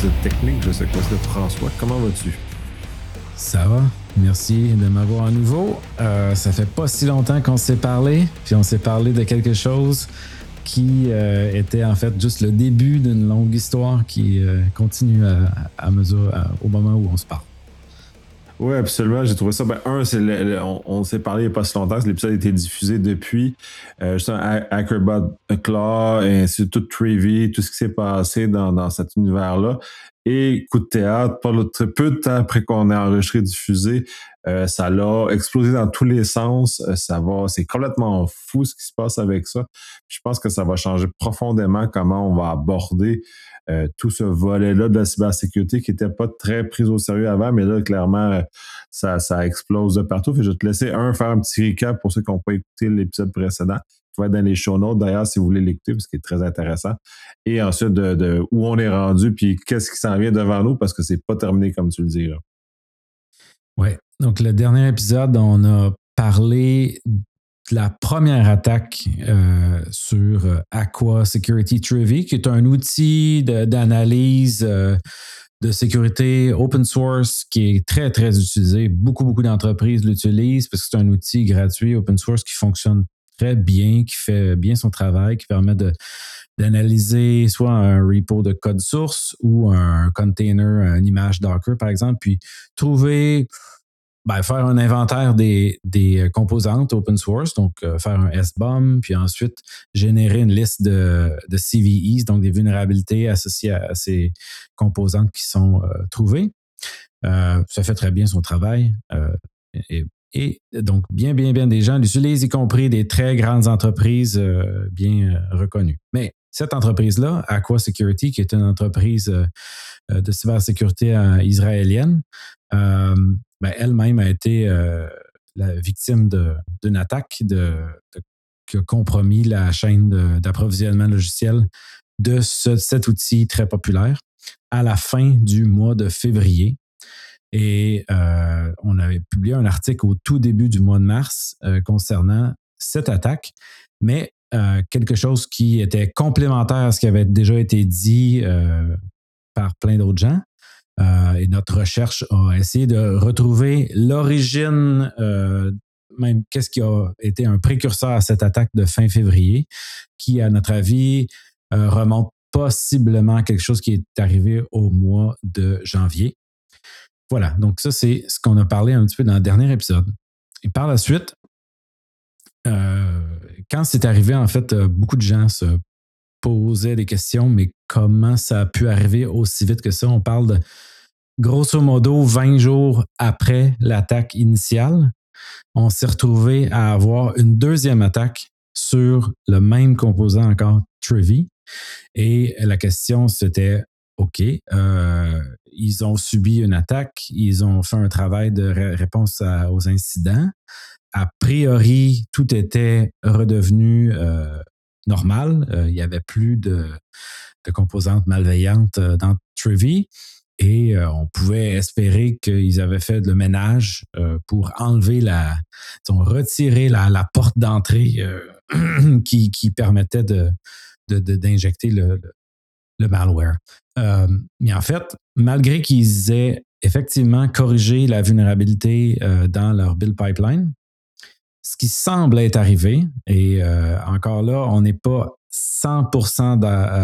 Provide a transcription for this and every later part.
techniques. Je sais quoi, c'est François. Comment vas-tu? Ça va, merci de m'avoir à nouveau. Ça fait pas si longtemps qu'on s'est parlé, puis on s'est parlé de quelque chose qui était en fait juste le début d'une longue histoire qui continue à mesure au moment où on se parle. Oui, absolument. J'ai trouvé ça. C'est on s'est parlé il n'y a pas si longtemps. L'épisode a été diffusé depuis. Justement, Acrobat Claw, et ainsi de tout Trevi, tout ce qui s'est passé dans cet univers-là. Et coup de théâtre, très peu de temps après qu'on ait enregistré, diffusé, ça l'a explosé dans tous les sens. C'est complètement fou ce qui se passe avec ça. Je pense que ça va changer profondément comment on va aborder tout ce volet-là de la cybersécurité qui n'était pas très pris au sérieux avant, mais là, clairement, ça explose de partout. Fait que je vais te laisser faire un petit recap pour ceux qui n'ont pas écouté l'épisode précédent. Il va être dans les show notes, d'ailleurs, si vous voulez l'écouter, parce qu'il est très intéressant. Et ensuite, de où on est rendu, puis qu'est-ce qui s'en vient devant nous, parce que c'est pas terminé, comme tu le dis. Oui, donc le dernier épisode, on a parlé la première attaque sur Aqua Security Trevi, qui est un outil d'analyse de sécurité open source qui est très, très utilisé. Beaucoup d'entreprises l'utilisent parce que c'est un outil gratuit open source qui fonctionne très bien, qui fait bien son travail, qui permet d'analyser soit un repo de code source ou un container, une image Docker, par exemple, puis trouver... faire un inventaire des composantes open source, donc faire un SBOM, puis ensuite générer une liste de CVEs, donc des vulnérabilités associées à ces composantes qui sont trouvées. Ça fait très bien son travail. Et donc, bien des gens l'utilisent, y compris des très grandes entreprises bien reconnues. Mais cette entreprise-là, Aqua Security, qui est une entreprise de cybersécurité israélienne, elle-même a été la victime d'une attaque qui a compromis la chaîne d'approvisionnement logiciel de cet outil très populaire à la fin du mois de février. Et on avait publié un article au tout début du mois de mars concernant cette attaque, mais quelque chose qui était complémentaire à ce qui avait déjà été dit par plein d'autres gens. Et notre recherche a essayé de retrouver l'origine, même qu'est-ce qui a été un précurseur à cette attaque de fin février, qui, à notre avis, remonte possiblement à quelque chose qui est arrivé au mois de janvier. Voilà, donc ça, c'est ce qu'on a parlé un petit peu dans le dernier épisode. Et par la suite, quand c'est arrivé, en fait, beaucoup de gens se posaient des questions, mais comment ça a pu arriver aussi vite que ça? On parle de, grosso modo, 20 jours après l'attaque initiale, on s'est retrouvé à avoir une deuxième attaque sur le même composant encore, Trevi. Et la question, c'était, OK, ils ont subi une attaque, ils ont fait un travail de réponse aux incidents. A priori, tout était redevenu normal. Il n'y avait plus de composantes malveillantes dans Trevi. Et on pouvait espérer qu'ils avaient fait le ménage pour enlever retirer la porte d'entrée qui permettait d'injecter le malware. Mais en fait, malgré qu'ils aient effectivement corrigé la vulnérabilité dans leur build pipeline, ce qui semble être arrivé, et encore là, on n'est pas 100%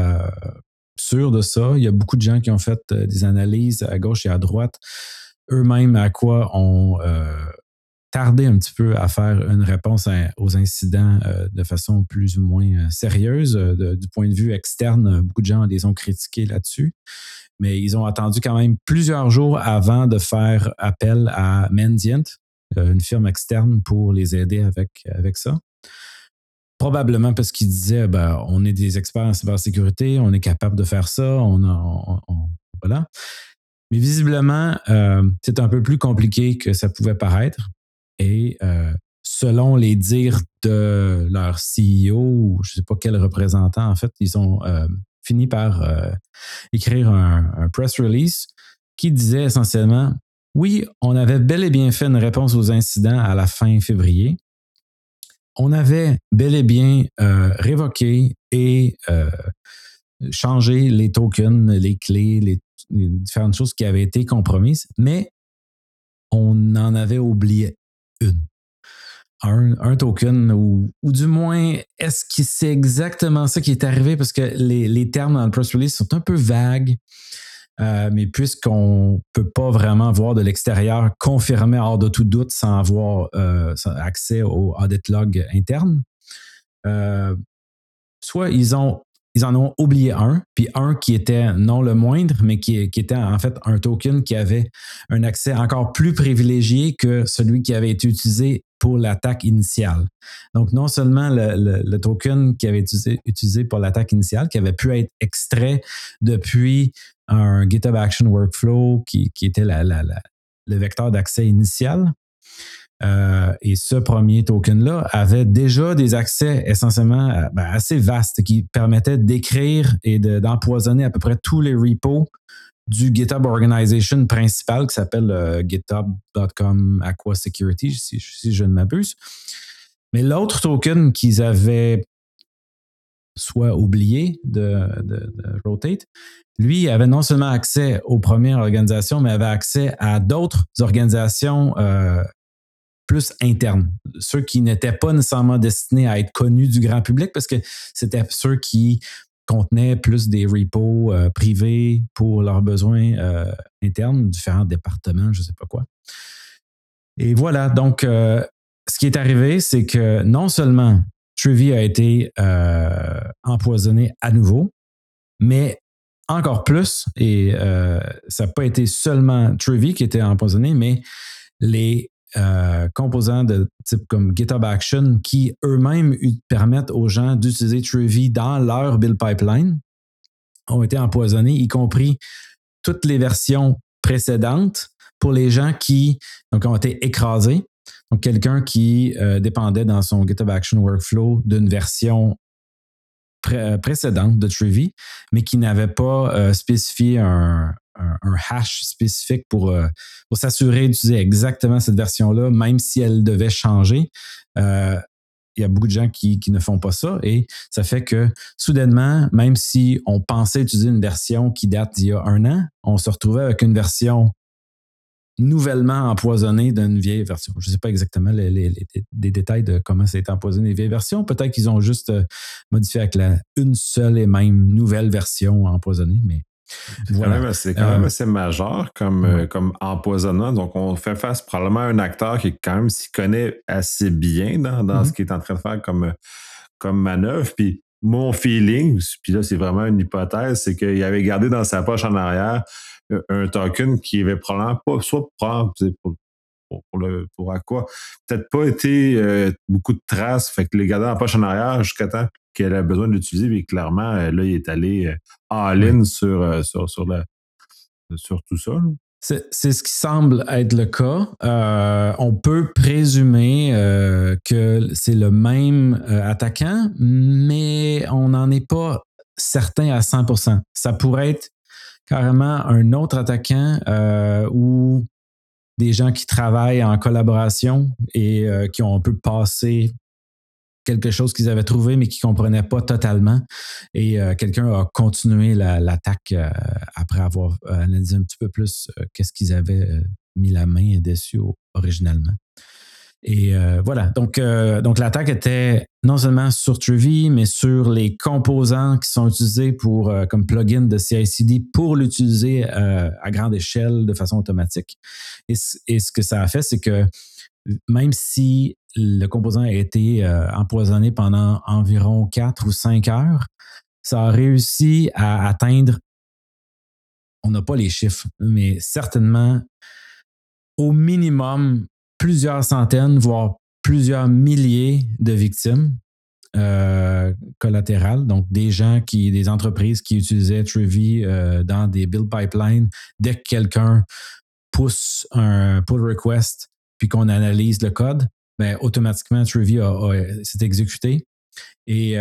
sûr de ça. Il y a beaucoup de gens qui ont fait des analyses à gauche et à droite, eux-mêmes à quoi ont tardé un petit peu à faire une réponse aux incidents de façon plus ou moins sérieuse. Du point de vue externe, beaucoup de gens les ont critiqués là-dessus, mais ils ont attendu quand même plusieurs jours avant de faire appel à Mandiant, une firme externe, pour les aider avec ça. Probablement parce qu'ils disaient, on est des experts en cybersécurité, on est capable de faire ça, voilà. Mais visiblement, c'est un peu plus compliqué que ça pouvait paraître. Et selon les dires de leur CEO, ou je ne sais pas quel représentant, en fait, ils ont fini par écrire un press release qui disait essentiellement, oui, on avait bel et bien fait une réponse aux incidents à la fin février. On avait bel et bien révoqué et changé les tokens, les clés, différentes choses qui avaient été compromises, mais on en avait oublié une. Un token, ou du moins, est-ce que c'est exactement ça qui est arrivé? Parce que les termes dans le press release sont un peu vagues, mais puisqu'on ne peut pas vraiment voir de l'extérieur, confirmer hors de tout doute sans avoir accès au audit log interne, soit ils en ont oublié un, puis un qui était non le moindre, mais qui était en fait un token qui avait un accès encore plus privilégié que celui qui avait été utilisé pour l'attaque initiale. Donc, non seulement le token qui avait été utilisé pour l'attaque initiale, qui avait pu être extrait depuis un GitHub Action Workflow qui était le vecteur d'accès initial, et ce premier token-là avait déjà des accès essentiellement assez vastes qui permettaient d'écrire et d'empoisonner à peu près tous les repos du GitHub Organization principal qui s'appelle github.com Aqua Security, si je ne m'abuse. Mais l'autre token qu'ils avaient soit oublié de Rotate, lui avait non seulement accès aux premières organisations, mais avait accès à d'autres organisations plus internes, ceux qui n'étaient pas nécessairement destinés à être connus du grand public parce que c'était ceux qui contenaient plus des repos privés pour leurs besoins internes, différents départements, je ne sais pas quoi. Et voilà, donc ce qui est arrivé, c'est que non seulement Trivy a été empoisonné à nouveau, mais encore plus, et ça n'a pas été seulement Trivy qui était empoisonné, mais les composants de type comme GitHub Action qui eux-mêmes permettent aux gens d'utiliser Trivy dans leur build pipeline ont été empoisonnés, y compris toutes les versions précédentes pour les gens qui donc, ont été écrasés. Donc, quelqu'un qui dépendait dans son GitHub Action Workflow d'une version précédente de Trivy, mais qui n'avait pas spécifié un hash spécifique pour s'assurer d'utiliser exactement cette version-là, même si elle devait changer. Il y a beaucoup de gens qui ne font pas ça et ça fait que soudainement, même si on pensait utiliser une version qui date d'il y a 1 an, on se retrouvait avec une version nouvellement empoisonnée d'une vieille version. Je ne sais pas exactement les détails de comment ça a été empoisonné les vieilles versions. Peut-être qu'ils ont juste modifié avec une seule et même nouvelle version empoisonnée, mais voilà. C'est quand même assez majeur comme empoisonnement. Donc, on fait face probablement à un acteur qui quand même s'y connaît assez bien dans ce qu'il est en train de faire comme manœuvre. Puis mon feeling, puis là, c'est vraiment une hypothèse, c'est qu'il avait gardé dans sa poche en arrière un token qui avait probablement pas, soit pour Aqua, peut-être pas été beaucoup de traces, fait que les garder en poche en arrière jusqu'à temps qu'elle a besoin de l'utiliser, mais clairement, là, il est allé all-in sur tout ça. Là. C'est ce qui semble être le cas. On peut présumer que c'est le même attaquant, mais on n'en est pas certain à 100%. Ça pourrait être carrément un autre attaquant ou des gens qui travaillent en collaboration et qui ont un peu passé quelque chose qu'ils avaient trouvé mais qu'ils ne comprenaient pas totalement. Et quelqu'un a continué l'attaque après avoir analysé un petit peu plus qu'est-ce qu'ils avaient mis la main dessus originalement. Et voilà, donc l'attaque était non seulement sur Trivy, mais sur les composants qui sont utilisés comme plugin de CI/CD pour l'utiliser à grande échelle de façon automatique. Et ce que ça a fait, c'est que même si le composant a été empoisonné pendant environ 4 ou 5 heures, ça a réussi à atteindre, on n'a pas les chiffres, mais certainement au minimum plusieurs centaines, voire plusieurs milliers de victimes collatérales, donc des entreprises qui utilisaient Trivy dans des build pipelines. Dès que quelqu'un pousse un pull request puis qu'on analyse le code, ben, automatiquement Trivy s'est exécuté. Et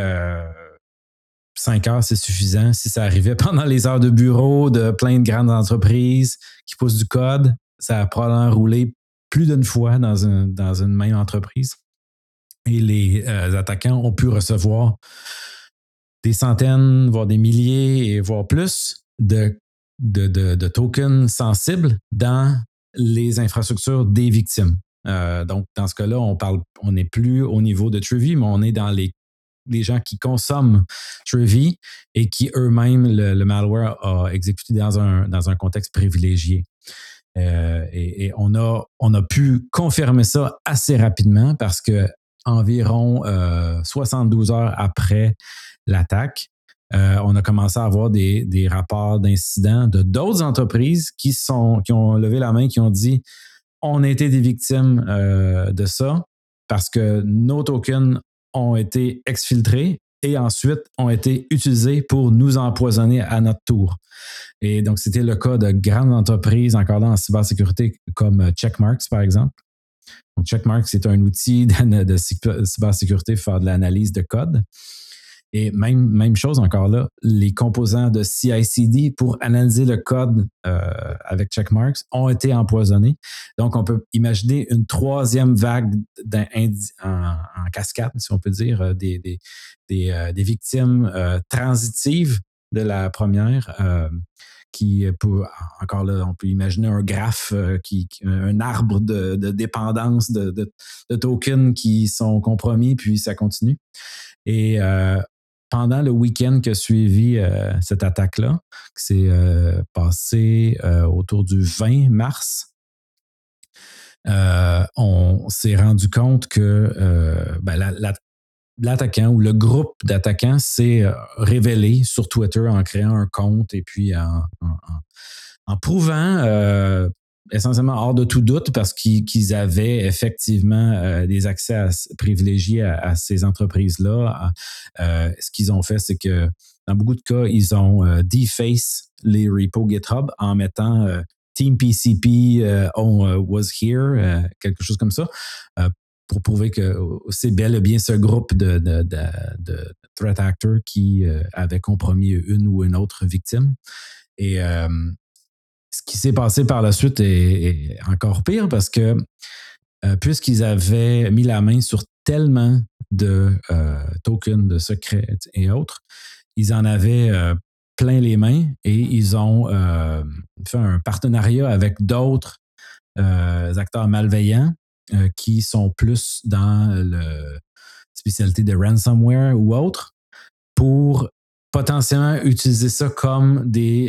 5 heures, c'est suffisant. Si ça arrivait pendant les heures de bureau de plein de grandes entreprises qui poussent du code, ça a probablement roulé plus d'une fois dans une même entreprise. Et les attaquants ont pu recevoir des centaines, voire des milliers, et voire plus de de tokens sensibles dans les infrastructures des victimes. Donc, dans ce cas-là, on n'est plus au niveau de Truvy, mais on est dans les gens qui consomment Truvy et qui eux-mêmes, le malware a exécuté dans un contexte privilégié. Et on a pu confirmer ça assez rapidement parce que environ 72 heures après l'attaque, on a commencé à avoir des rapports d'incidents de d'autres entreprises qui ont levé la main, qui ont dit on a été des victimes de ça parce que nos tokens ont été exfiltrés et ensuite ont été utilisés pour nous empoisonner à notre tour. Et donc, c'était le cas de grandes entreprises, encore là en cybersécurité, comme Checkmarx, par exemple. Donc, Checkmarx, c'est un outil de cybersécurité pour faire de l'analyse de code. Et même chose encore là, les composants de CI/CD pour analyser le code avec Checkmarx ont été empoisonnés. Donc, on peut imaginer une troisième vague en cascade, si on peut dire, des victimes transitives de la première qui peut, encore là, on peut imaginer un graphe, un arbre de dépendance de tokens qui sont compromis, puis ça continue. Et pendant le week-end qui a suivi cette attaque-là, qui s'est passé autour du 20 mars, on s'est rendu compte que l'attaquant ou le groupe d'attaquants s'est révélé sur Twitter en créant un compte et puis en prouvant essentiellement hors de tout doute parce qu'ils avaient effectivement des accès privilégiés à ces entreprises-là. Ce qu'ils ont fait, c'est que dans beaucoup de cas, ils ont deface les repos GitHub en mettant Team PCP was here, quelque chose comme ça, pour prouver que c'est bel et bien ce groupe de threat actors qui avait compromis une ou une autre victime. Et ce qui s'est passé par la suite est encore pire parce que puisqu'ils avaient mis la main sur tellement de tokens, de secrets et autres, ils en avaient plein les mains et ils ont fait un partenariat avec d'autres acteurs malveillants qui sont plus dans la spécialité de ransomware ou autre pour potentiellement utiliser ça comme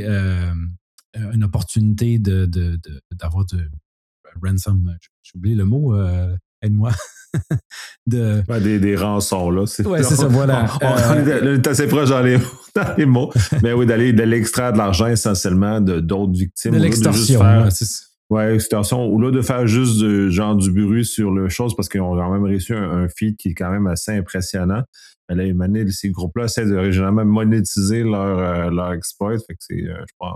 une opportunité d'avoir de ransom. J'ai oublié le mot, aide-moi. Des rançons, là. Oui, c'est ça, voilà. On est assez proche dans les mots. Mais oui, d'aller l'extraire de l'argent essentiellement d'autres victimes. De l'extorsion. Ouais, extorsion. Ou là, de faire juste du bruit sur le chose parce qu'ils ont quand même réussi un feed qui est quand même assez impressionnant. Mais là, ces groupes-là essaient de généralement monétiser leur exploit. Fait que je pense,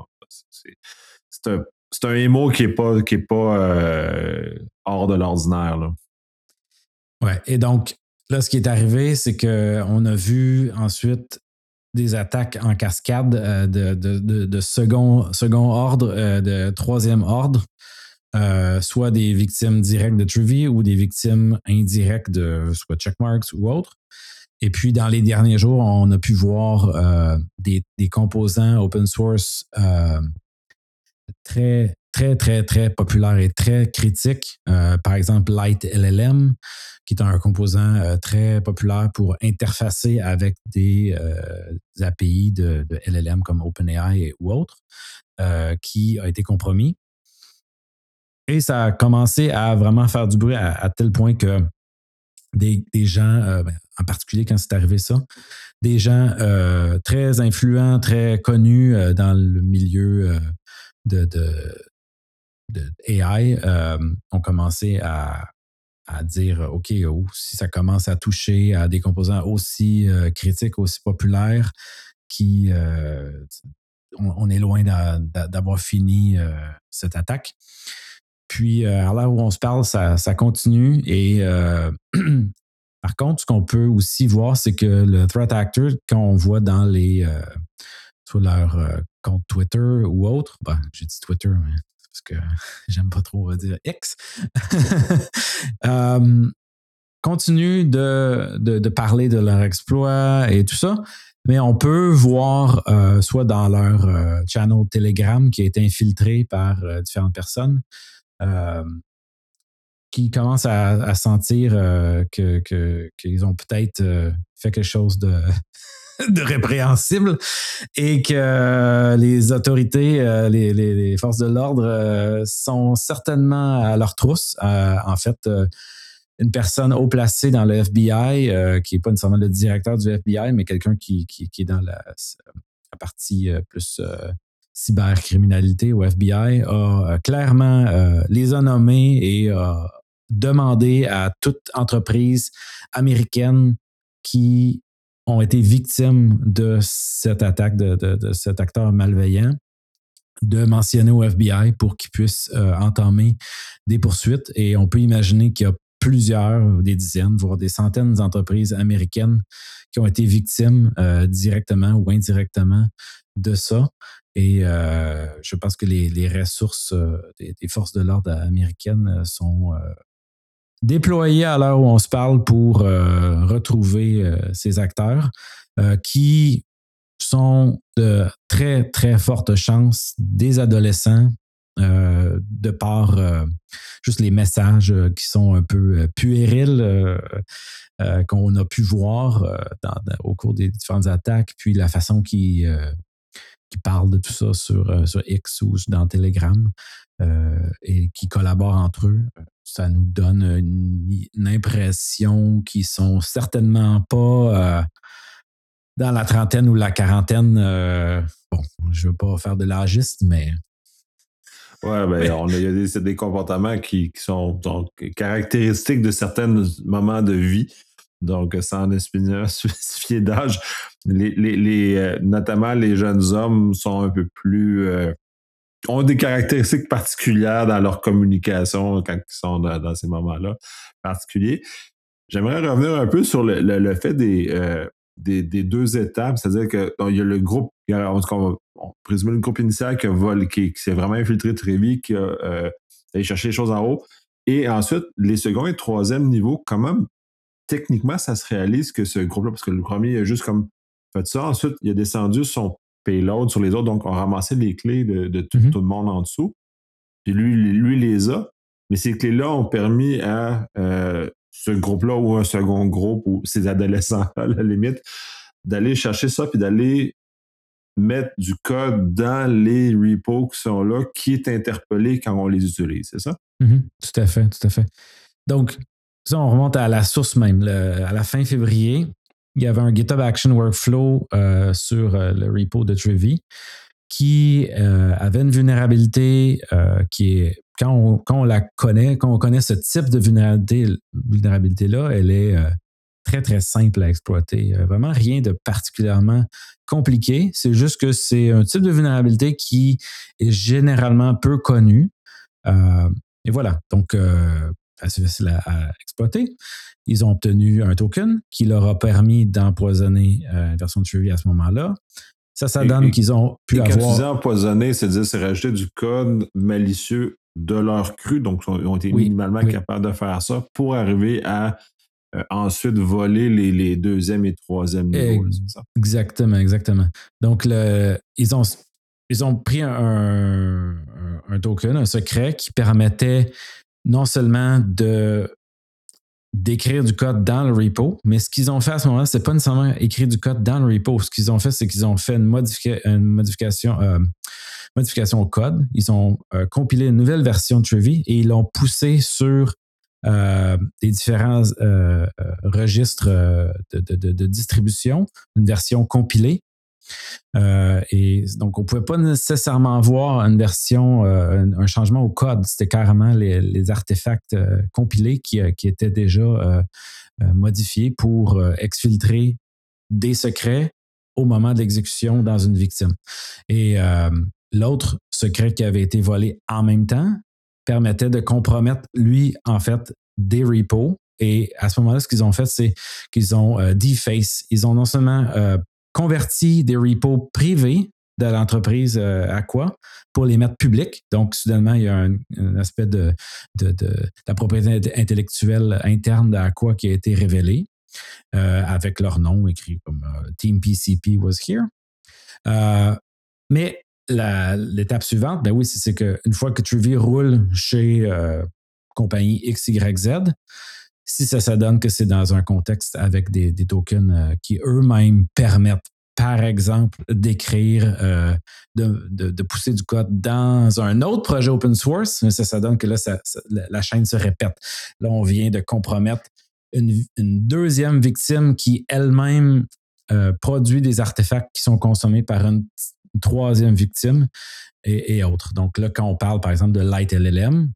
c'est un émo qui est pas hors de l'ordinaire, là. Ouais. Et donc, là, ce qui est arrivé, c'est qu'on a vu ensuite des attaques en cascade de second ordre, de troisième ordre, soit des victimes directes de Truvy ou des victimes indirectes de soit Checkmarx ou autre. Et puis, dans les derniers jours, on a pu voir des composants open source très, très, très, très populaires et très critiques. Par exemple, Light LLM, qui est un composant très populaire pour interfacer avec des API de LLM comme OpenAI ou autres, qui a été compromis. Et ça a commencé à vraiment faire du bruit à tel point que des gens, en particulier quand c'est arrivé ça, des gens très influents, très connus dans le milieu de AI ont commencé à dire, OK, si ça commence à toucher à des composants aussi critiques, aussi populaires, on est loin d'avoir fini cette attaque. Puis, à l'heure où on se parle, ça continue. Et par contre, ce qu'on peut aussi voir, c'est que le threat actor, quand on voit dans sur leur compte Twitter ou autre, j'ai dit Twitter, mais parce que j'aime pas trop dire X. continuent de parler de leur exploit et tout ça, mais on peut voir soit dans leur channel Telegram qui a été infiltré par différentes personnes qui commencent à sentir qu'ils ont peut-être fait quelque chose de répréhensible et que les autorités, les forces de l'ordre sont certainement à leur trousse. En fait, une personne haut placée dans le FBI, qui n'est pas nécessairement le directeur du FBI, mais quelqu'un qui est dans la partie plus cybercriminalité au FBI, a clairement les a nommés et a demandé à toute entreprise américaine qui ont été victimes de cette attaque, de cet acteur malveillant, de mentionner au FBI pour qu'ils puissent entamer des poursuites. Et on peut imaginer qu'il y a plusieurs, des dizaines, voire des centaines d'entreprises américaines qui ont été victimes directement ou indirectement de ça. Et je pense que les ressources des forces de l'ordre américaines sont déployées à l'heure où on se parle pour retrouver ces acteurs qui sont de très, très fortes chances des adolescents de par juste les messages qui sont un peu puérils qu'on a pu voir au cours des différentes attaques, puis la façon qu'ils parlent de tout ça sur X ou dans Telegram et qui collaborent entre eux. Ça nous donne une impression qu'ils sont certainement pas dans la trentaine ou la quarantaine. Bon, je ne veux pas faire de l'âgiste, mais... Ouais, ben, il y a des comportements qui sont donc caractéristiques de certains moments de vie. Donc, sans spécifier d'âge, notamment les jeunes hommes sont un peu plus... ont des caractéristiques particulières dans leur communication quand ils sont dans ces moments-là particuliers. J'aimerais revenir un peu sur le fait des deux étapes, c'est-à-dire qu'il y a le groupe, on présume le groupe initial qui s'est vraiment infiltré très vite, qui a allé chercher les choses en haut, et ensuite, les second et troisième niveaux, comment techniquement ça se réalise que ce groupe-là, parce que le premier, il a juste comme fait ça, ensuite, il a descendu son payload sur les autres, donc on a ramassé les clés de tout le monde en dessous, puis lui les a, mais ces clés-là ont permis à ce groupe-là ou un second groupe ou ces adolescents à la limite, d'aller chercher ça puis d'aller mettre du code dans les repos qui sont là, qui est interpellé quand on les utilise, c'est ça? Tout à fait, tout à fait. Donc, ça, on remonte à la source même. À la fin février, il y avait un GitHub Action Workflow sur le repo de Trivy qui avait une vulnérabilité qui est, quand on la connaît, quand on connaît ce type de vulnérabilité-là, elle est très, très simple à exploiter. Vraiment rien de particulièrement compliqué. C'est juste que c'est un type de vulnérabilité qui est généralement peu connu. Et voilà. Donc, assez facile à exploiter. Ils ont obtenu un token qui leur a permis d'empoisonner une version de Trivy à ce moment-là. Ça donne qu'ils ont pu avoir... Quand tu dis empoisonner, c'est-à-dire c'est rajouter du code malicieux de leur cru, donc ils ont été minimalement capables de faire ça pour arriver à ensuite voler les deuxième et troisième niveaux. C'est ça? Exactement. Donc, ils ont pris un token, un secret qui permettait non seulement d'écrire du code dans le repo, mais ce qu'ils ont fait à ce moment-là, c'est pas nécessairement écrire du code dans le repo. Ce qu'ils ont fait, c'est qu'ils ont fait une modification au code. Ils ont compilé une nouvelle version de Trivy et ils l'ont poussé sur des différents registres de distribution, une version compilée. Et donc, on ne pouvait pas nécessairement voir une version, un changement au code. C'était carrément les artefacts compilés qui étaient déjà modifiés pour exfiltrer des secrets au moment de l'exécution dans une victime. Et l'autre secret qui avait été volé en même temps permettait de compromettre, lui, en fait, des repos. Et à ce moment-là, ce qu'ils ont fait, c'est qu'ils ont deface. Ils ont non seulement converti des repos privés de l'entreprise Aqua pour les mettre publics. Donc, soudainement, il y a un aspect de la propriété intellectuelle interne d'Aqua qui a été révélé avec leur nom écrit comme Team PCP was here. Mais l'étape suivante, ben oui, c'est qu'une fois que Truvy roule chez compagnie XYZ, si ça donne que c'est dans un contexte avec des tokens qui eux-mêmes permettent, par exemple, d'écrire, de pousser du code dans un autre projet open source, ça donne que là, la chaîne se répète. Là, on vient de compromettre une deuxième victime qui elle-même produit des artefacts qui sont consommés par une troisième victime et autres. Donc là, quand on parle, par exemple, de LightLLM,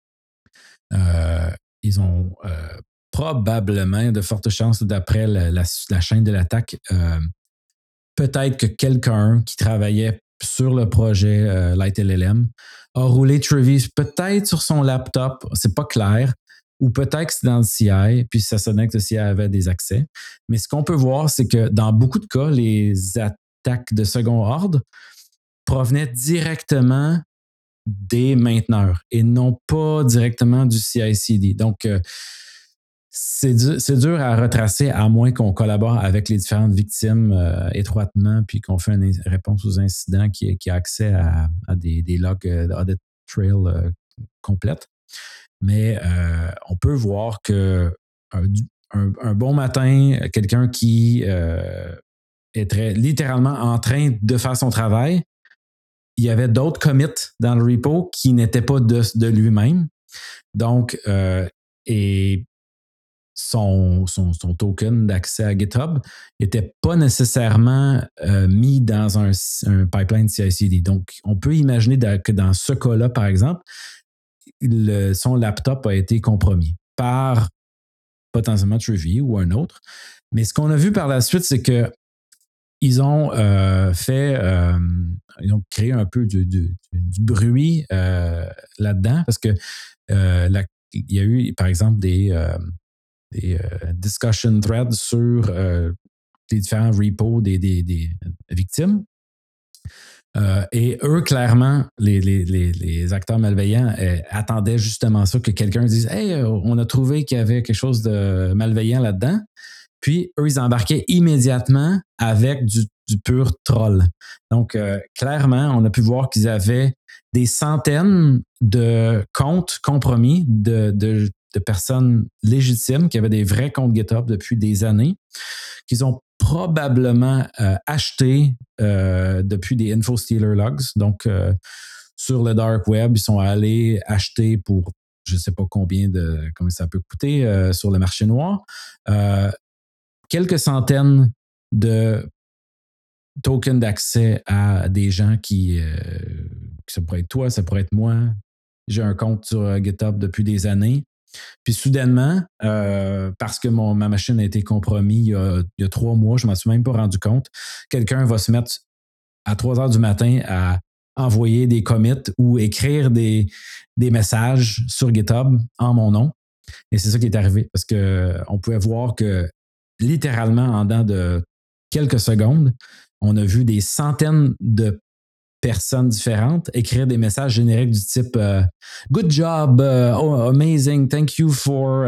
ils ont probablement de fortes chances, d'après la chaîne de l'attaque, peut-être que quelqu'un qui travaillait sur le projet LightLLM a roulé Truvy peut-être sur son laptop, c'est pas clair, ou peut-être que c'est dans le CI, puis ça sonnait que le CI avait des accès. Mais ce qu'on peut voir, c'est que dans beaucoup de cas, les attaques de second ordre provenaient directement des mainteneurs et non pas directement du CI/CD. Donc, c'est dur à retracer à moins qu'on collabore avec les différentes victimes étroitement puis qu'on fait une réponse aux incidents qui a accès à des logs audit trail complètes. Mais on peut voir que un bon matin, quelqu'un qui est littéralement en train de faire son travail, il y avait d'autres commits dans le repo qui n'étaient pas de lui-même. Donc, et son token d'accès à GitHub n'était pas nécessairement mis dans un pipeline CI/CD. Donc, on peut imaginer que dans ce cas-là, par exemple, son laptop a été compromis par potentiellement Truvy ou un autre. Mais ce qu'on a vu par la suite, c'est que ils ont ils ont créé un peu du bruit là-dedans parce que il y a eu, par exemple, des discussion threads sur les différents repos des victimes. Et eux, clairement, les acteurs malveillants attendaient justement ça, que quelqu'un dise « Hey, on a trouvé qu'il y avait quelque chose de malveillant là-dedans ». Puis, eux, ils embarquaient immédiatement avec du pur troll. Donc, clairement, on a pu voir qu'ils avaient des centaines de comptes compromis de personnes légitimes qui avaient des vrais comptes GitHub depuis des années, qu'ils ont probablement acheté depuis des InfoStealer logs. Donc, sur le dark web, ils sont allés acheter pour je ne sais pas combien ça peut coûter sur le marché noir. Quelques centaines de tokens d'accès à des gens qui ça pourrait être toi, ça pourrait être moi. J'ai un compte sur GitHub depuis des années. Puis soudainement, parce que ma machine a été compromise il y a 3 mois, je ne m'en suis même pas rendu compte, quelqu'un va se mettre à 3 heures du matin à envoyer des commits ou écrire des messages sur GitHub en mon nom. Et c'est ça qui est arrivé parce qu'on pouvait voir que littéralement, en dedans de quelques secondes, on a vu des centaines de personnes différentes écrire des messages génériques du type Good job, amazing, thank you for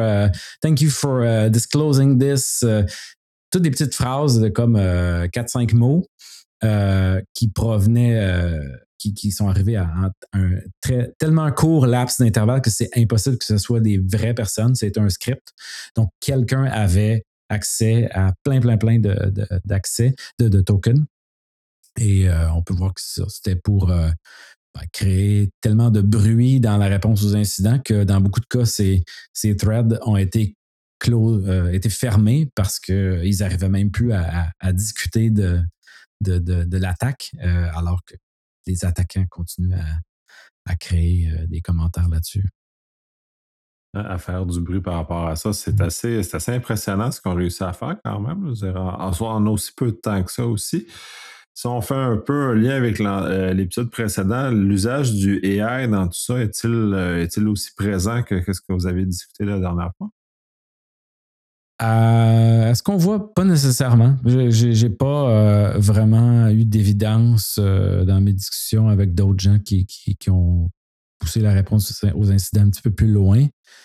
disclosing this. Toutes des petites phrases de comme 4-5 mots qui provenaient, qui sont arrivés à un tellement court laps d'intervalle que c'est impossible que ce soit des vraies personnes. C'est un script. Donc, quelqu'un avait accès à plein d'accès de tokens. Et on peut voir que c'était pour créer tellement de bruit dans la réponse aux incidents que dans beaucoup de cas, ces threads ont été fermés parce qu'ils n'arrivaient même plus à discuter de l'attaque, alors que les attaquants continuent à créer des commentaires là-dessus. À faire du bruit par rapport à ça, c'est assez impressionnant ce qu'on réussit à faire quand même. En aussi peu de temps que ça aussi. Si on fait un peu un lien avec l'épisode précédent, l'usage du AI dans tout ça est-il aussi présent que ce que vous avez discuté la dernière fois? Est-ce qu'on voit? Pas nécessairement. J'ai pas vraiment eu d'évidence dans mes discussions avec d'autres gens qui ont poussé la réponse aux incidents un petit peu plus loin.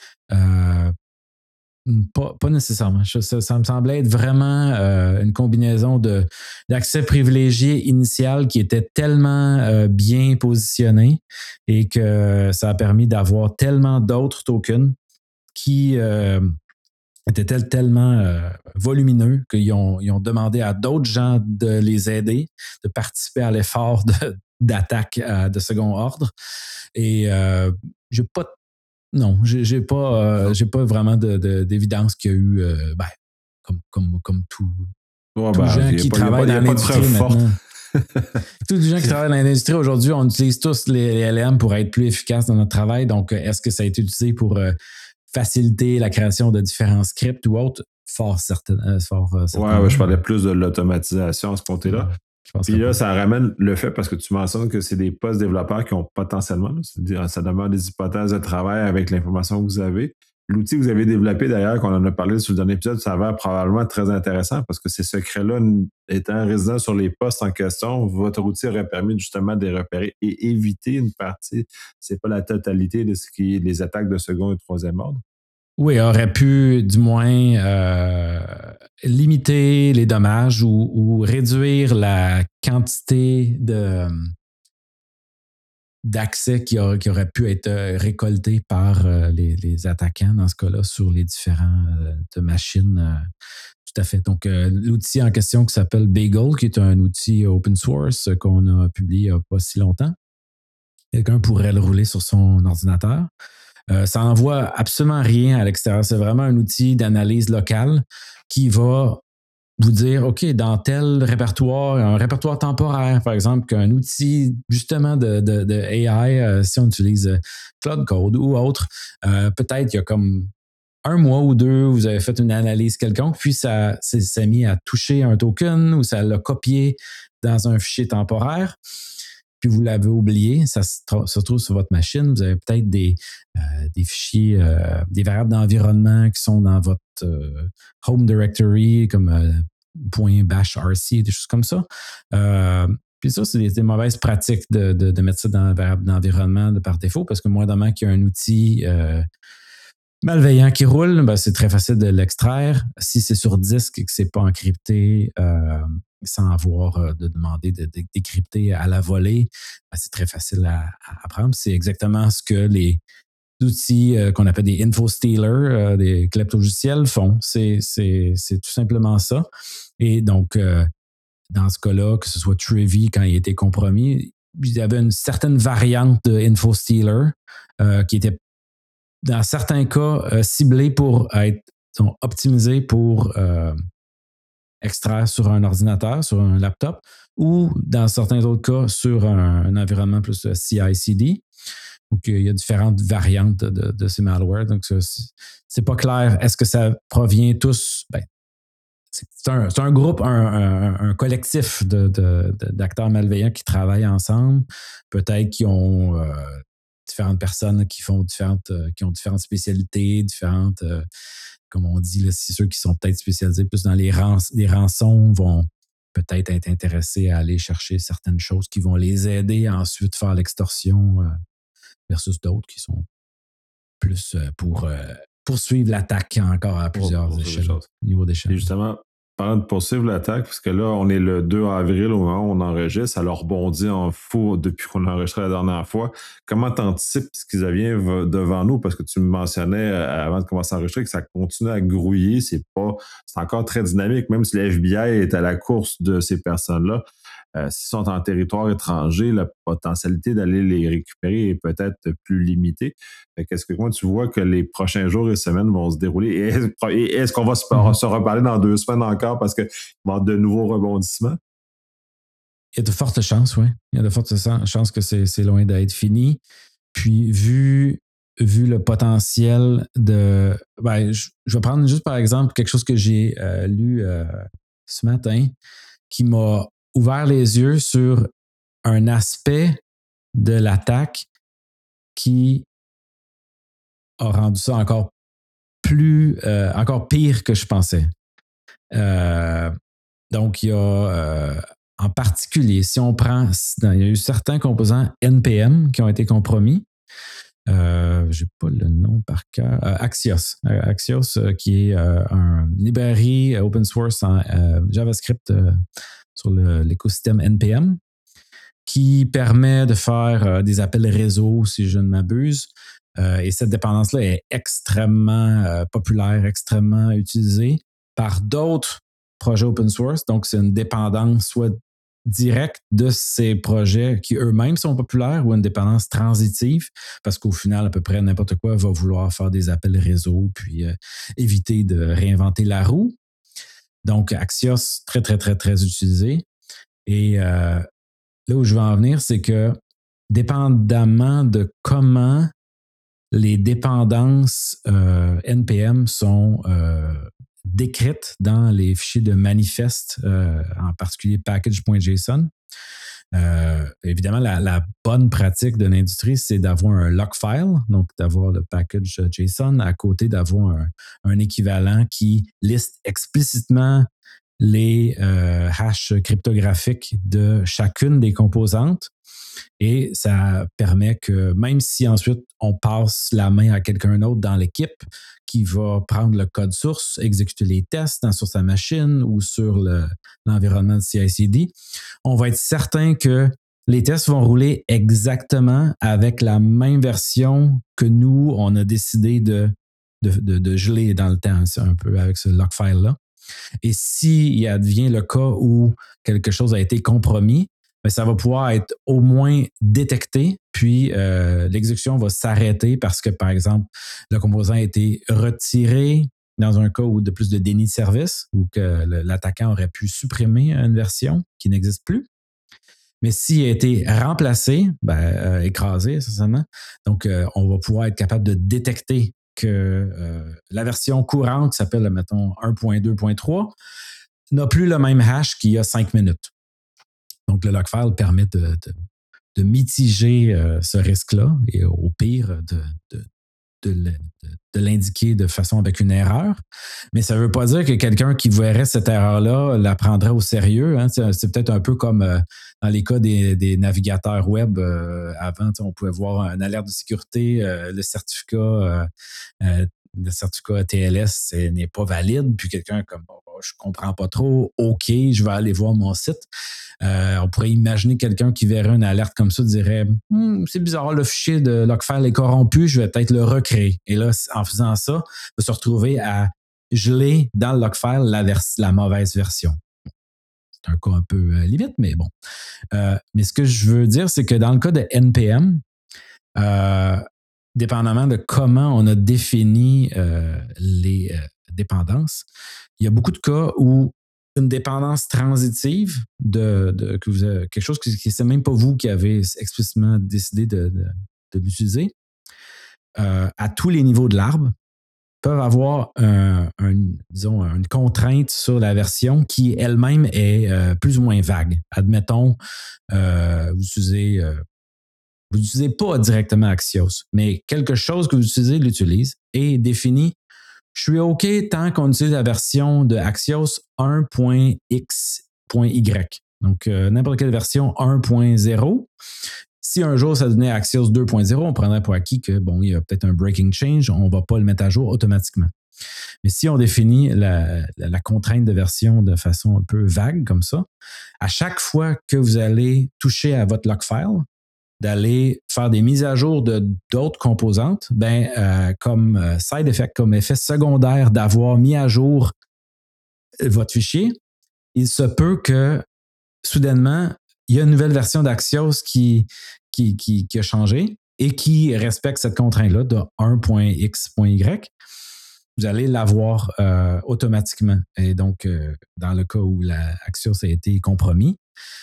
Pas nécessairement. Ça me semblait être vraiment une combinaison d'accès privilégié initial qui était tellement bien positionné et que ça a permis d'avoir tellement d'autres tokens qui étaient tellement volumineux qu'ils ont demandé à d'autres gens de les aider, de participer à l'effort d'attaque de second ordre. Et j'ai pas non, j'ai pas vraiment d'évidence qu'il y a eu, comme tout gens qui travaillent dans l'industrie maintenant. Tous les gens qui travaillent dans l'industrie aujourd'hui, on utilise tous les LLM pour être plus efficaces dans notre travail. Donc, est-ce que ça a été utilisé pour faciliter la création de différents scripts ou autres? Fort certainement. Ouais, je parlais plus de l'automatisation à ce côté-là. Puis là, ça ramène le fait, parce que tu mentionnes que c'est des postes développeurs qui ont potentiellement, c'est-à-dire ça demande des hypothèses de travail avec l'information que vous avez. L'outil que vous avez développé, d'ailleurs, qu'on en a parlé sur le dernier épisode, ça va probablement être très intéressant parce que ces secrets-là, étant résidents sur les postes en question, votre outil aurait permis justement de les repérer et éviter une partie, c'est pas la totalité de ce qui est les attaques de second et troisième ordre. Oui, aurait pu du moins limiter les dommages ou réduire la quantité d'accès qui aurait pu être récolté par les attaquants dans ce cas-là sur les différents machines. Tout à fait. Donc, l'outil en question qui s'appelle Bagel, qui est un outil open source qu'on a publié il n'y a pas si longtemps. Quelqu'un pourrait le rouler sur son ordinateur. Ça n'envoie absolument rien à l'extérieur. C'est vraiment un outil d'analyse locale qui va vous dire, OK, dans tel répertoire, un répertoire temporaire, par exemple, qu'un outil justement de AI, si on utilise Cloud Code ou autre, peut-être il y a comme un mois ou deux, vous avez fait une analyse quelconque, puis ça s'est mis à toucher un token ou ça l'a copié dans un fichier temporaire. Puis vous l'avez oublié, ça se trouve sur votre machine. Vous avez peut-être des fichiers, des variables d'environnement qui sont dans votre home directory, comme .bashrc, des choses comme ça. Puis ça, c'est des mauvaises pratiques de mettre ça dans la variable d'environnement par défaut, parce que moindrement qu'il y a un outil malveillant qui roule, ben c'est très facile de l'extraire. Si c'est sur disque et que c'est pas encrypté, sans avoir de demander de décrypter à la volée, ben c'est très facile à apprendre. C'est exactement ce que les outils qu'on appelle des info-stealers, des kleptogiciels font. C'est tout simplement ça. Et donc, dans ce cas-là, que ce soit Trivy, quand il était compromis, il y avait une certaine variante de info-stealer qui était dans certains cas, ciblés pour être optimisés pour extraire sur un ordinateur, sur un laptop, ou dans certains autres cas, sur un environnement plus CI/CD. Donc, il y a différentes variantes de ces malwares. Donc, c'est pas clair. Est-ce que ça provient tous? Ben, c'est un groupe, un collectif d'acteurs malveillants qui travaillent ensemble. Peut-être qu'ils ont différentes personnes qui ont différentes spécialités, différentes, comme on dit, là, c'est ceux qui sont peut-être spécialisés plus dans les rançons vont peut-être être intéressés à aller chercher certaines choses qui vont les aider à ensuite faire l'extorsion versus d'autres qui sont plus pour poursuivre l'attaque encore à plusieurs niveaux d'échelle. Et justement, parlant de poursuivre l'attaque, parce que là, on est le 2 avril au moment où on enregistre, ça leur rebondit en fou depuis qu'on a enregistré la dernière fois. Comment t'anticipes ce qui vient devant nous? Parce que tu me mentionnais avant de commencer à enregistrer que ça continue à grouiller, c'est encore très dynamique, même si le FBI est à la course de ces personnes-là. S'ils sont en territoire étranger, la potentialité d'aller les récupérer est peut-être plus limitée. Comment tu vois que les prochains jours et semaines vont se dérouler? Et est-ce qu'on va se reparler dans 2 semaines encore parce qu'il va y avoir de nouveaux rebondissements? Il y a de fortes chances, oui. Il y a de fortes chances que c'est loin d'être fini. Puis, vu le potentiel de... Ben, je vais prendre juste par exemple quelque chose que j'ai lu ce matin qui m'a ouvert les yeux sur un aspect de l'attaque qui a rendu ça encore encore pire que je pensais. Donc, il y a en particulier, si on prend, il y a eu certains composants NPM qui ont été compromis. Je n'ai pas le nom par cœur. Axios. Axios, qui est une librairie open source en JavaScript sur l'écosystème NPM, qui permet de faire des appels réseau, si je ne m'abuse. Et cette dépendance-là est extrêmement populaire, extrêmement utilisée par d'autres projets open source. Donc, c'est une dépendance soit directe de ces projets qui eux-mêmes sont populaires ou une dépendance transitive, parce qu'au final, à peu près n'importe quoi va vouloir faire des appels réseau puis éviter de réinventer la roue. Donc, Axios, très, très, très, très utilisé. Et là où je veux en venir, c'est que dépendamment de comment les dépendances NPM sont décrites dans les fichiers de manifeste, en particulier package.json. Évidemment, la bonne pratique de l'industrie, c'est d'avoir un lock file, donc d'avoir le package JSON à côté, d'avoir un équivalent qui liste explicitement les hashes cryptographiques de chacune des composantes. Et ça permet que même si ensuite on passe la main à quelqu'un d'autre dans l'équipe qui va prendre le code source, exécuter les tests sur sa machine ou sur l'environnement de CI/CD, on va être certain que les tests vont rouler exactement avec la même version que nous, on a décidé de geler dans le temps, un peu avec ce lock file-là. Et s'il advient le cas où quelque chose a été compromis, bien, ça va pouvoir être au moins détecté, puis l'exécution va s'arrêter parce que, par exemple, le composant a été retiré dans un cas où de plus de déni de service ou que l'attaquant aurait pu supprimer une version qui n'existe plus. Mais s'il a été remplacé, écrasé, essentiellement, donc on va pouvoir être capable de détecter que la version courante, qui s'appelle, mettons, 1.2.3, n'a plus le même hash qu'il y a 5 minutes. Donc, le logfile permet de mitiger ce risque-là et au pire, de l'indiquer de façon avec une erreur. Mais ça ne veut pas dire que quelqu'un qui verrait cette erreur-là la prendrait au sérieux. Hein. C'est peut-être un peu comme dans les cas des navigateurs web. Avant, on pouvait voir une alerte de sécurité, le certificat TLS n'est pas valide, puis quelqu'un comme je comprends pas trop, OK, je vais aller voir mon site. On pourrait imaginer quelqu'un qui verrait une alerte comme ça dirait c'est bizarre, le fichier de logfile est corrompu, je vais peut-être le recréer. Et là, en faisant ça, on va se retrouver à geler dans le logfile la mauvaise version. C'est un cas un peu limite, mais bon. Mais ce que je veux dire, c'est que dans le cas de NPM, dépendamment de comment on a défini les dépendances, il y a beaucoup de cas où une dépendance transitive quelque chose que c'est même pas vous qui avez explicitement décidé de l'utiliser, à tous les niveaux de l'arbre, peuvent avoir une contrainte sur la version qui elle-même est plus ou moins vague. Admettons, vous n'utilisez pas directement Axios, mais quelque chose que vous utilisez l'utilise et définit je suis OK tant qu'on utilise la version de Axios 1.x.y. Donc, n'importe quelle version 1.0. Si un jour ça donnait Axios 2.0, on prendrait pour acquis que, il y a peut-être un breaking change, on ne va pas le mettre à jour automatiquement. Mais si on définit la contrainte de version de façon un peu vague comme ça, à chaque fois que vous allez toucher à votre logfile, d'aller faire des mises à jour de d'autres composantes, comme side effect, comme effet secondaire d'avoir mis à jour votre fichier, il se peut que soudainement, il y a une nouvelle version d'Axios qui a changé et qui respecte cette contrainte-là de 1.x.y. Vous allez l'avoir automatiquement. Et donc, dans le cas où Axios a été compromis,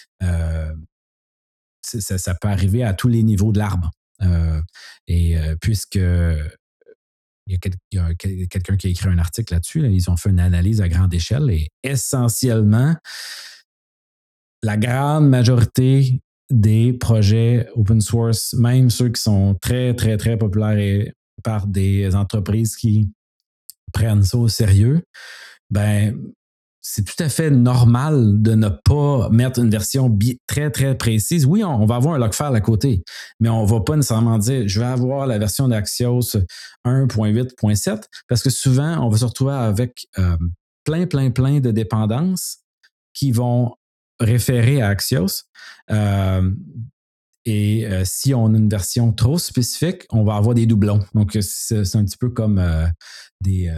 ça peut arriver à tous les niveaux de l'arbre. Puisque il y a quelqu'un qui a écrit un article là-dessus, ils ont fait une analyse à grande échelle et essentiellement, la grande majorité des projets open source, même ceux qui sont très, très, très populaires et par des entreprises qui prennent ça au sérieux, ben c'est tout à fait normal de ne pas mettre une version très, très précise. Oui, on va avoir un logfile à côté, mais on ne va pas nécessairement dire je vais avoir la version d'Axios 1.8.7 parce que souvent, on va se retrouver avec plein de dépendances qui vont référer à Axios. Si on a une version trop spécifique, on va avoir des doublons. Donc, c'est un petit peu comme des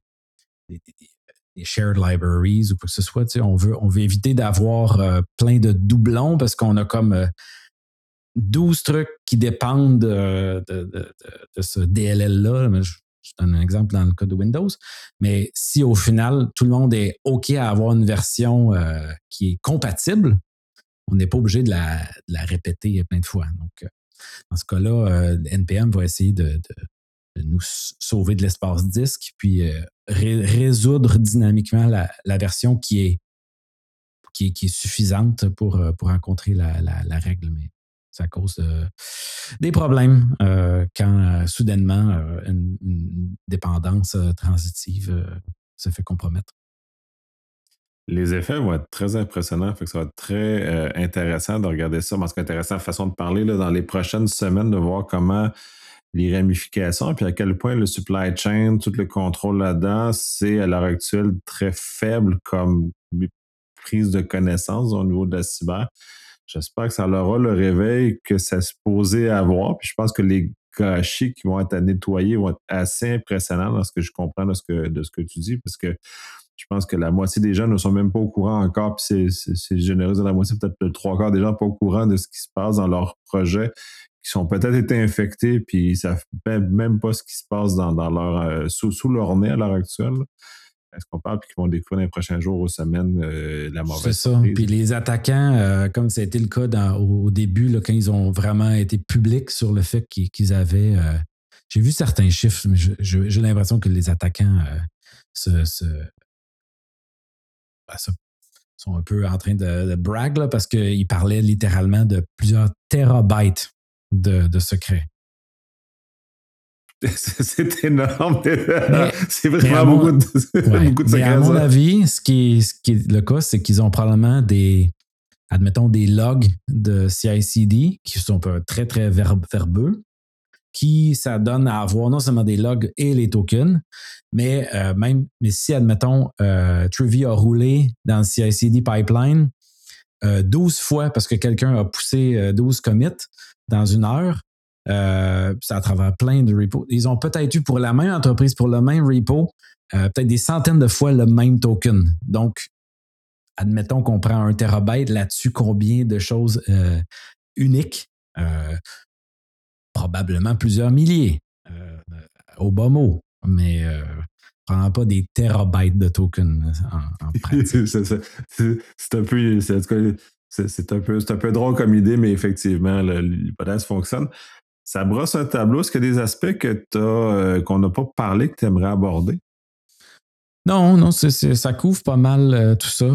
shared libraries ou quoi que ce soit. On veut éviter d'avoir plein de doublons parce qu'on a comme 12 trucs qui dépendent de ce DLL-là. Je donne un exemple dans le cas de Windows. Mais si au final, tout le monde est OK à avoir une version qui est compatible, on n'est pas obligé de la répéter plein de fois. Donc, dans ce cas-là, NPM va essayer de nous sauver de l'espace disque, puis résoudre dynamiquement la version qui est suffisante pour rencontrer la règle. Mais ça cause des problèmes quand soudainement une dépendance transitive se fait compromettre. Les effets vont être très impressionnants, fait que ça va être très intéressant de regarder ça. C'est intéressant façon de parler là, dans les prochaines semaines, de voir comment les ramifications, puis à quel point le supply chain, tout le contrôle là-dedans, c'est à l'heure actuelle très faible comme prise de connaissance au niveau de la cyber. J'espère que ça aura le réveil que ça se posait à avoir. Puis je pense que les gâchis qui vont être à nettoyer vont être assez impressionnants dans ce que je comprends de ce que tu dis, parce que je pense que la moitié des gens ne sont même pas au courant encore, puis c'est généreux de la moitié, peut-être le trois quarts des gens pas au courant de ce qui se passe dans leurs projets, qui sont peut-être été infectés, puis ils savent même pas ce qui se passe dans leur sous leur nez à l'heure actuelle. Est-ce qu'on parle, puis qu'ils vont découvrir dans les prochains jours ou semaines la mauvaise surprise. C'est ça. Puis les attaquants, comme ça a été le cas au début, là, quand ils ont vraiment été publics sur le fait qu'ils avaient... j'ai vu certains chiffres, mais j'ai l'impression que les attaquants sont un peu en train de brag là, parce qu'ils parlaient littéralement de plusieurs terabytes de secrets. C'est énorme. C'est vraiment beaucoup de secrets. Mais à mon avis, ce qui est le cas, c'est qu'ils ont probablement des logs de CI/CD qui sont très, très verbeux, qui ça donne à avoir non seulement des logs et les tokens, mais si, admettons, Truvy a roulé dans le CI/CD pipeline 12 fois parce que quelqu'un a poussé 12 commits dans une heure, c'est à travers plein de repos. Ils ont peut-être eu pour la même entreprise, pour le même repo, peut-être des centaines de fois le même token. Donc, admettons qu'on prend 1 terabyte là-dessus, combien de choses uniques? Probablement plusieurs milliers, au bas mot, mais probablement pas des terabytes de tokens en pratique. C'est un peu drôle comme idée, mais effectivement, l'hypothèse fonctionne. Ça brosse un tableau. Est-ce qu'il y a des aspects qu'on n'a pas parlé, que tu aimerais aborder? Non, ça couvre pas mal tout ça.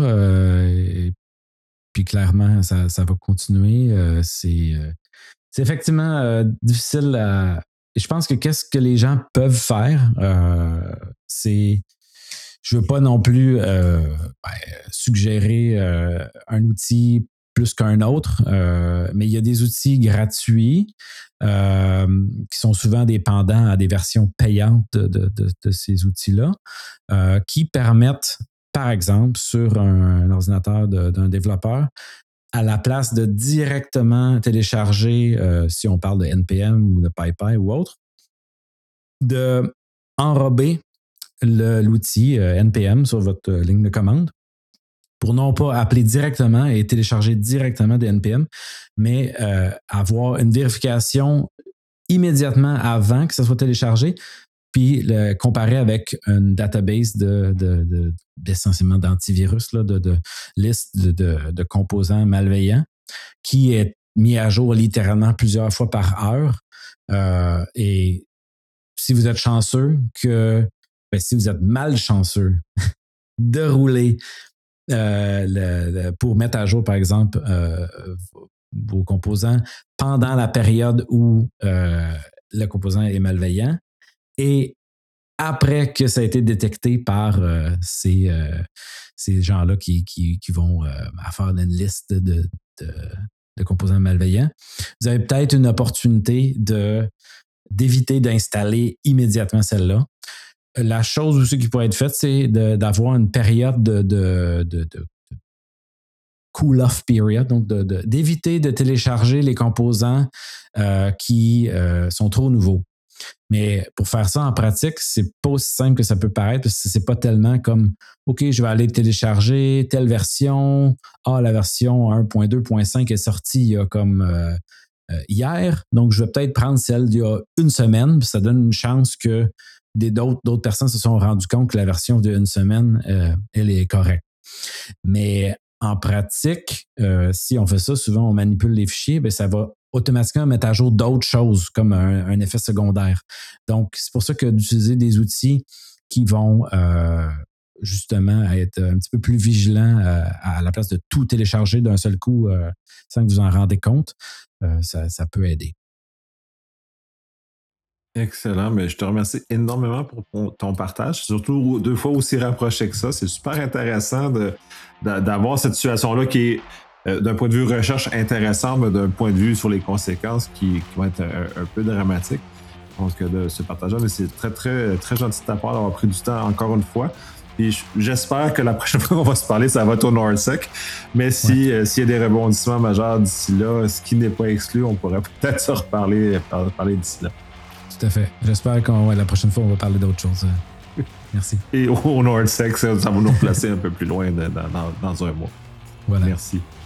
Puis clairement, ça va continuer. C'est effectivement difficile à... Je pense que qu'est-ce que les gens peuvent faire, c'est... Je ne veux pas non plus suggérer un outil plus qu'un autre, mais il y a des outils gratuits qui sont souvent dépendants à des versions payantes de ces outils-là, qui permettent, par exemple, sur un ordinateur d'un développeur, à la place de directement télécharger, si on parle de NPM ou de PyPy ou autre, de enrober l'outil NPM sur votre ligne de commande pour non pas appeler directement et télécharger directement des NPM, mais avoir une vérification immédiatement avant que ça soit téléchargé, puis le comparer avec une database d'essentiellement d'antivirus, là, de liste de composants malveillants qui est mis à jour littéralement plusieurs fois par heure. Et si vous êtes chanceux, si vous êtes malchanceux de rouler pour mettre à jour, par exemple, vos composants pendant la période où le composant est malveillant, et après que ça a été détecté par ces gens-là qui vont faire une liste de composants malveillants. Vous avez peut-être une opportunité d'éviter d'installer immédiatement celle-là. La chose aussi qui pourrait être faite, c'est d'avoir une période de cool-off period, donc d'éviter de télécharger les composants qui sont trop nouveaux. Mais pour faire ça en pratique, c'est pas aussi simple que ça peut paraître parce que c'est pas tellement comme OK, je vais aller télécharger telle version. Ah, la version 1.2.5 est sortie il y a comme hier. Donc, je vais peut-être prendre celle d'il y a une semaine. Puis ça donne une chance que d'autres personnes se sont rendues compte que la version d'une semaine, elle est correcte. Mais en pratique, si on fait ça, souvent on manipule les fichiers, bien, ça va automatiquement mettre à jour d'autres choses comme un effet secondaire. Donc, c'est pour ça que d'utiliser des outils qui vont justement être un petit peu plus vigilants à la place de tout télécharger d'un seul coup sans que vous en rendez compte, ça peut aider. Excellent, mais je te remercie énormément pour ton partage, surtout 2 fois aussi rapproché que ça. C'est super intéressant d'avoir cette situation-là qui est, d'un point de vue recherche, intéressant, mais d'un point de vue sur les conséquences qui vont être un peu dramatiques. Donc, de ce partage-là, mais c'est très, très, très gentil de ta part d'avoir pris du temps encore une fois. Et j'espère que la prochaine fois qu'on va se parler, ça va être au NORDSEC. Mais s'il y a des rebondissements majeurs d'ici là, ce qui n'est pas exclu, on pourrait peut-être se reparler d'ici là. Tout à fait. J'espère que la prochaine fois, on va parler d'autres choses. Merci. Et au NORDSEC, ça va nous placer un peu plus loin dans un mois. Voilà. Merci.